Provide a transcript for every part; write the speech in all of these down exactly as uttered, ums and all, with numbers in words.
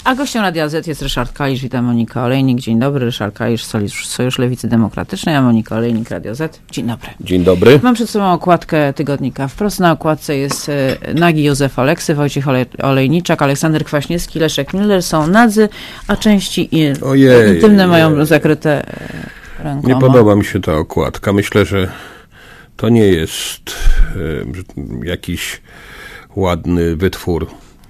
A gościem Radia Z jest Ryszard Kalisz, witam Monika Olejnik. Dzień dobry, Ryszard Kalisz, Sojusz Lewicy Demokratycznej, a Monika Olejnik, Radio Z. Dzień dobry. Dzień dobry. Mam przed sobą okładkę tygodnika Wprost. Na okładce jest nagi Józef Oleksy, Wojciech Olejniczak, Aleksander Kwaśniewski, Leszek Miller. Są nadzy, a części Ojej, intymne mają jej. zakryte rękoma. Nie podoba mi się ta okładka. Myślę, że to nie jest e, jakiś ładny wytwór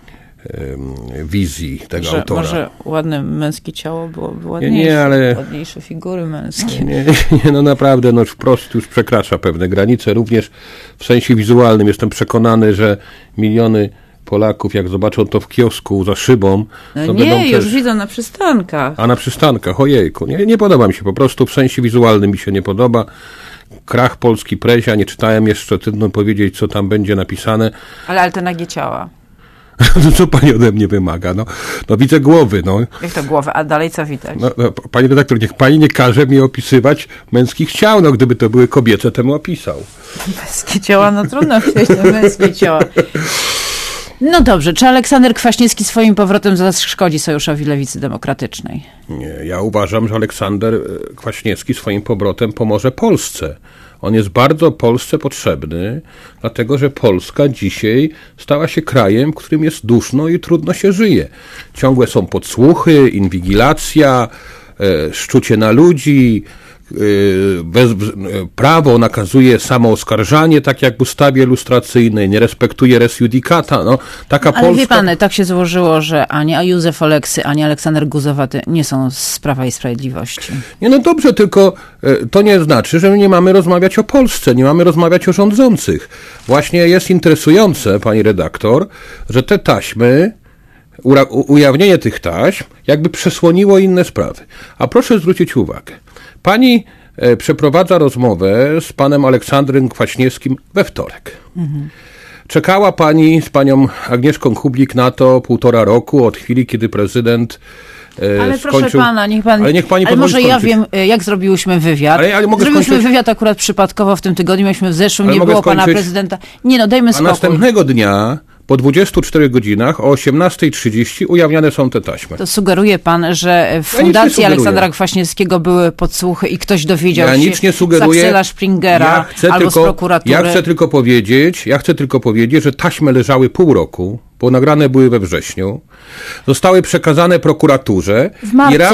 wizji tego może, autora. Może ładne męskie ciało byłoby ładniejsze, nie, nie, ale... ładniejsze figury męskie. Nie, nie, no naprawdę, no wprost już przekracza pewne granice, również w sensie wizualnym. Jestem przekonany, że miliony Polaków, jak zobaczą to w kiosku za szybą, no to nie, będą już też... widzą na przystankach. A na przystankach, ojejku, nie, nie podoba mi się, po prostu w sensie wizualnym mi się nie podoba. Krach Polski Prezia, nie czytałem jeszcze, trudno powiedzieć, co tam będzie napisane. Ale, ale te nagie ciała. No co pani ode mnie wymaga? No, no widzę głowy, no. Jak to głowy? A dalej co widać? No, no, pani redaktor, niech pani nie każe mi opisywać męskich ciał. No gdyby to były kobiece, to bym opisał. Męskie ciała? No trudno wziąć te męskie ciała. No dobrze, czy Aleksander Kwaśniewski swoim powrotem zaszkodzi Sojuszowi Lewicy Demokratycznej? Nie, ja uważam, że Aleksander Kwaśniewski swoim powrotem pomoże Polsce. On jest bardzo Polsce potrzebny, dlatego że Polska dzisiaj stała się krajem, w którym jest duszno i trudno się żyje. Ciągłe są podsłuchy, inwigilacja, e, szczucie na ludzi, e, bez, prawo nakazuje samooskarżanie, tak jak w ustawie lustracyjnej, nie respektuje res judicata. No, taka Ale Polska... wie pan, tak się złożyło, że ani Józef Oleksy, ani Aleksander Guzowaty nie są z Prawa i Sprawiedliwości. Nie, no dobrze, tylko to nie znaczy, że nie mamy rozmawiać o Polsce, nie mamy rozmawiać o rządzących. Właśnie jest interesujące, pani redaktor, że te taśmy, ura- ujawnienie tych taśm jakby przesłoniło inne sprawy. A proszę zwrócić uwagę, pani e, przeprowadza rozmowę z panem Aleksandrem Kwaśniewskim we wtorek. Mhm. Czekała pani z panią Agnieszką Kublik na to półtora roku od chwili, kiedy prezydent Ale skończył... proszę pana, niech pan... Ale, niech pani ale może skończyć. ja wiem, jak zrobiłyśmy wywiad. Ale, ale mogę Zrobiłyśmy skończyć? wywiad akurat przypadkowo w tym tygodniu, myśmy w zeszłym, ale nie było skończyć? pana prezydenta. Nie no, dajmy spokój. A następnego dnia, po dwudziestu czterech godzinach, o osiemnasta trzydzieści ujawniane są te taśmy. To sugeruje pan, że w ja Fundacji Aleksandra Kwaśniewskiego były podsłuchy i ktoś dowiedział ja się nic nie sugeruję. z Aksela Springera ja chcę albo tylko, z prokuratury. Ja chcę tylko powiedzieć, ja chcę tylko powiedzieć, że taśmy leżały pół roku, bo nagrane były we wrześniu, zostały przekazane prokuraturze. W marcu. I rap...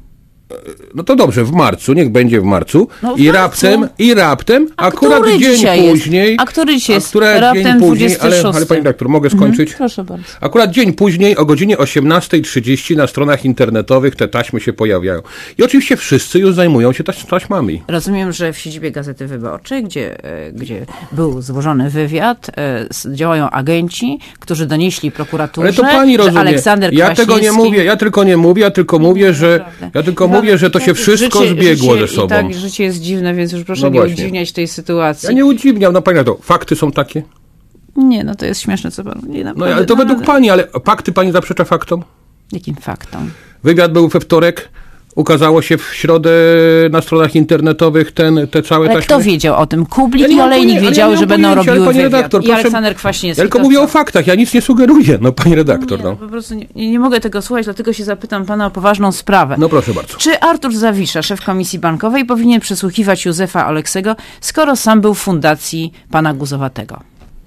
No to dobrze, w marcu, niech będzie w marcu. No w I, marcu. Raptem, I raptem, a akurat dzień później... Jest? A który dzisiaj jest? Akurat Raptem dzień później, dwudziestego szóstego. ale, ale pani redaktor, mogę skończyć? Mhm, proszę bardzo. Akurat dzień później, o godzinie osiemnasta trzydzieści na stronach internetowych te taśmy się pojawiają. I oczywiście wszyscy już zajmują się taś, taśmami. Rozumiem, że w siedzibie Gazety Wyborczej, gdzie, gdzie był złożony wywiad, działają agenci, którzy donieśli prokuraturze, ale to pani rozumie. że Aleksander ja Kwaśniewski... tego nie mówię, ja tylko nie mówię, ja tylko mówię, no, że ja tylko Chyba, mówię, że to się wszystko życie, zbiegło życie, ze sobą. I tak, życie jest dziwne, więc już proszę no nie właśnie. udziwniać tej sytuacji. Ja nie udziwniam, no pani to fakty są takie. Nie, no to jest śmieszne, co pan... Nie, no ale to no, według ale... pani, ale fakty pani zaprzecza faktom? Jakim faktom? Wywiad był we wtorek, ukazało się w środę na stronach internetowych ten, te całe ale taśmy. Kto wiedział o tym? Kublik ja i Olejnik wiedziały, ja że będą pojęcia, robiły wywiad. redaktor, I proszę, Aleksander Kwaśniewski. Ja tylko mówię co? o faktach, ja nic nie sugeruję, no pani redaktor. Nie, no. Po prostu nie, nie mogę tego słuchać, dlatego się zapytam pana o poważną sprawę. No proszę bardzo. Czy Artur Zawisza, szef Komisji Bankowej, powinien przesłuchiwać Józefa Oleksego, skoro sam był w fundacji pana Guzowatego?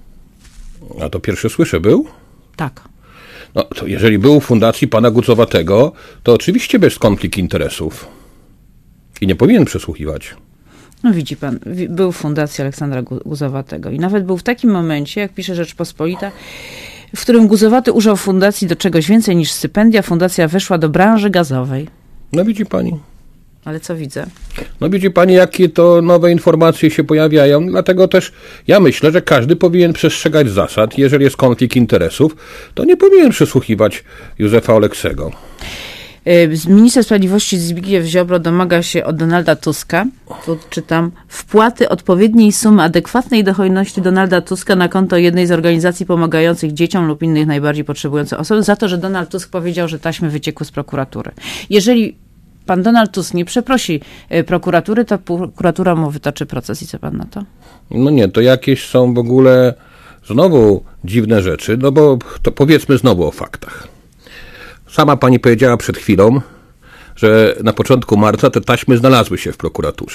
A to pierwsze słyszę, był? Tak. No to jeżeli był w fundacji pana Guzowatego, to oczywiście bez konflikt interesów. I nie powinien przesłuchiwać. No widzi pan, był w fundacji Aleksandra Guzowatego i nawet był w takim momencie, jak pisze Rzeczpospolita, w którym Guzowaty użył fundacji do czegoś więcej niż stypendia. Fundacja weszła do branży gazowej. No widzi pani. Ale co widzę? No widzi pani, jakie to nowe informacje się pojawiają, dlatego też ja myślę, że każdy powinien przestrzegać zasad. Jeżeli jest konflikt interesów, to nie powinien przesłuchiwać Józefa Oleksego. Minister Sprawiedliwości Zbigniew Ziobro domaga się od Donalda Tuska, tu czytam, wpłaty odpowiedniej sumy adekwatnej do hojności Donalda Tuska na konto jednej z organizacji pomagających dzieciom lub innych najbardziej potrzebujących osób, za to, że Donald Tusk powiedział, że taśmy wyciekły z prokuratury. Jeżeli pan Donald Tusk nie przeprosi prokuratury, to prokuratura mu wytoczy proces. I co pan na to? No nie, to jakieś są w ogóle znowu dziwne rzeczy, no bo to powiedzmy znowu o faktach. sama pani powiedziała przed chwilą, że na początku marca te taśmy znalazły się w prokuraturze.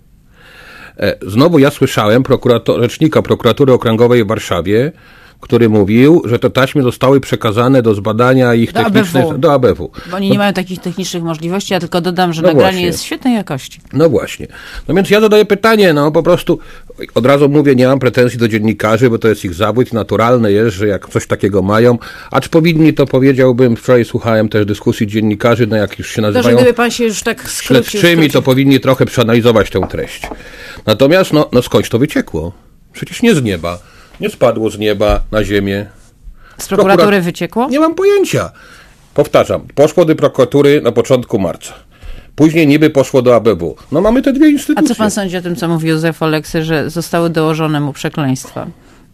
Znowu ja słyszałem prokurator, rzecznika prokuratury okręgowej w Warszawie, który mówił, że te taśmy zostały przekazane do zbadania ich do technicznych... A B W. Do A B W. Bo oni no, nie mają takich technicznych możliwości, ja tylko dodam, że no nagranie właśnie. jest świetnej jakości. No właśnie. No więc ja zadaję pytanie, no po prostu od razu mówię, nie mam pretensji do dziennikarzy, bo to jest ich zawód i naturalne jest, że jak coś takiego mają, acz powinni, to powiedziałbym, wczoraj słuchałem też dyskusji dziennikarzy, no jak już się To, nazywają... że gdyby pan się już tak skrócił... śledczymi, skrócił. to powinni trochę przeanalizować tę treść. Natomiast, no, no skądś to wyciekło? Przecież nie z nieba. Nie spadło z nieba na ziemię. Z prokuratury Prokurat- wyciekło? Nie mam pojęcia. Powtarzam, poszło do prokuratury na początku marca. Później niby poszło do A B W. No mamy te dwie A instytucje. co pan sądzi o tym, co mówi Józef Oleksy, że zostały dołożone mu przekleństwa?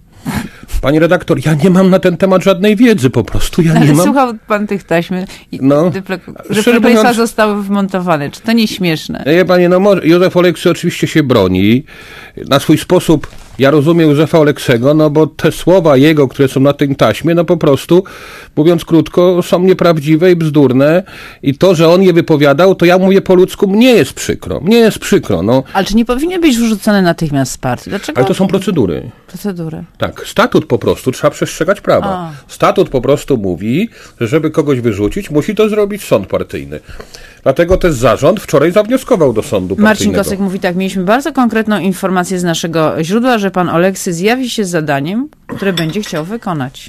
Pani redaktor, ja nie mam na ten temat żadnej wiedzy po prostu. Ja nie mam... Słuchał pan tych taśm, i No, dyple- że szczerze przekleństwa mówiąc- zostały wmontowane. Czy to nie śmieszne? Nie, panie, no może Józef Oleksy oczywiście się broni. Na swój sposób ja rozumiem Józefa Oleksego, no bo te słowa jego, które są na tym taśmie, no po prostu, mówiąc krótko, są nieprawdziwe i bzdurne. I to, że on je wypowiadał, to ja mówię po ludzku, mnie jest przykro. Mnie jest przykro, no. Ale czy nie powinien być wyrzucony natychmiast z partii? Dlaczego? Ale to są procedury. Procedury. Tak, statut po prostu, trzeba przestrzegać prawa. A. Statut po prostu mówi, że żeby kogoś wyrzucić, musi to zrobić sąd partyjny. Dlatego też zarząd wczoraj zawnioskował do sądu Marcin partyjnego. Kosek mówi tak, mieliśmy bardzo konkretną informację z naszego źródła, że pan Oleksy zjawi się z zadaniem, które będzie chciał wykonać.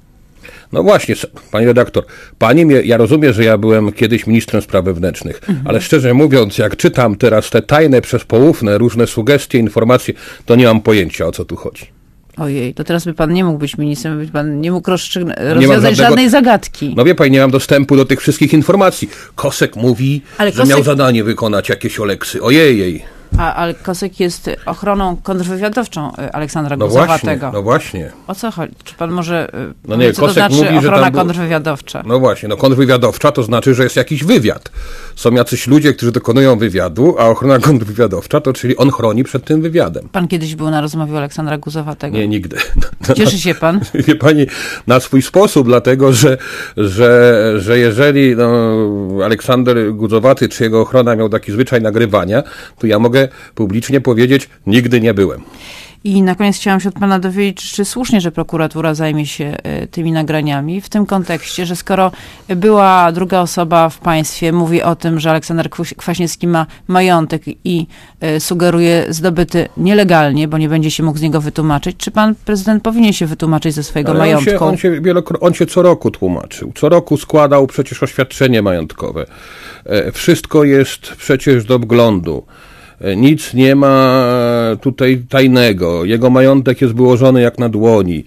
No właśnie, pani redaktor, pani mnie, ja rozumiem, że ja byłem kiedyś ministrem spraw wewnętrznych, mhm. ale szczerze mówiąc, jak czytam teraz te tajne, przezpołówne, różne sugestie, informacje, to nie mam pojęcia, o co tu chodzi. Ojej, to teraz by pan nie mógł być ministrem, by pan nie mógł rozstrzyg- mam rozwiązać żadnego- żadnej zagadki. No wie pani, nie mam dostępu do tych wszystkich informacji. Kosek mówi, Ale że Kosek- miał zadanie wykonać jakieś Oleksy. Ojej. A, ale Kosek jest ochroną kontrwywiadowczą y, Aleksandra No właśnie, Guzowatego. no właśnie. O co chodzi? Czy pan może y, No powiedzieć, nie, co to Kosek znaczy mówi, że ochrona tam był- kontrwywiadowcza? No właśnie, no kontrwywiadowcza to znaczy, że jest jakiś wywiad. Są jacyś ludzie, którzy dokonują wywiadu, a ochrona kontrwywiadowcza to czyli on chroni przed tym wywiadem. Pan kiedyś był na rozmowie Aleksandra Guzowatego. Nie, nigdy. Cieszy się pan? Wie pani, na swój sposób, dlatego że, że, że jeżeli no, Aleksander Guzowaty czy jego ochrona miał taki zwyczaj nagrywania, to ja mogę publicznie powiedzieć, nigdy nie byłem. I na koniec chciałam się od pana dowiedzieć, czy słusznie, że prokuratura zajmie się y, tymi nagraniami w tym kontekście, że skoro była druga osoba w państwie, mówi o tym, że Aleksander Kwaś- Kwaśniewski ma majątek i y, sugeruje zdobyty nielegalnie, bo nie będzie się mógł z niego wytłumaczyć, czy pan prezydent powinien się wytłumaczyć ze swojego Ale majątku? On się, on, się wielokro- on się co roku tłumaczył. Co roku składał przecież oświadczenie majątkowe. E, wszystko jest przecież do wglądu. Nic nie ma tutaj tajnego. Jego majątek jest wyłożony jak na dłoni.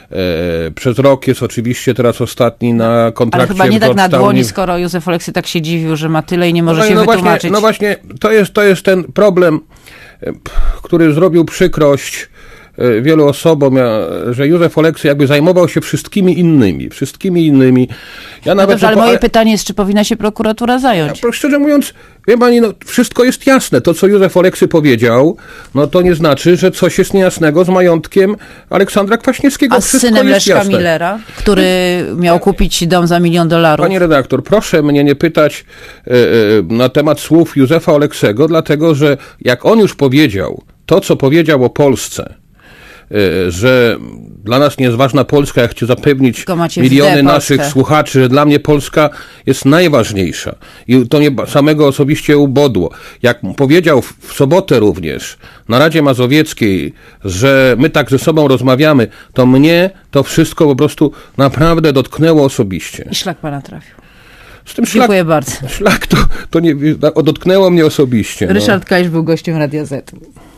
E, przez rok jest oczywiście teraz ostatni na kontrakcie. Ale chyba nie tak na Georgetown. dłoni, skoro Józef Oleksy tak się dziwił, że ma tyle i nie może no, się no wytłumaczyć. Właśnie, no właśnie, to jest, to jest ten problem, e, p- który zrobił przykrość e, wielu osobom, ja, że Józef Oleksy jakby zajmował się wszystkimi innymi. Wszystkimi innymi. Ja No nawet dobrze, ale nie po- moje pytanie jest, czy powinna się prokuratura zająć? Ja, szczerze mówiąc, wie pani, no, wszystko jest jasne. To, co Józef Oleksy powiedział, no to nie znaczy, że coś jest niejasnego z majątkiem Aleksandra Kwaśniewskiego. A z Wszystko synem jest Leszka jasne. Millera, który miał kupić dom za milion dolarów. Pani redaktor, proszę mnie nie pytać e, e, na temat słów Józefa Oleksego, dlatego że jak on już powiedział to, co powiedział o Polsce, e, że dla nas nie jest ważna Polska, ja chcę zapewnić Tylko macie w miliony D naszych Polskę. słuchaczy, że dla mnie Polska jest najważniejsza. I to mnie samego osobiście ubodło. Jak powiedział w, w sobotę również na Radzie Mazowieckiej, że my tak ze sobą rozmawiamy, to mnie to wszystko po prostu naprawdę dotknęło osobiście. I szlak pana trafił. Z tym szlak, Dziękuję bardzo. szlak to, to nie, dotknęło mnie osobiście. No. Ryszard Kalisz był gościem Radia Z.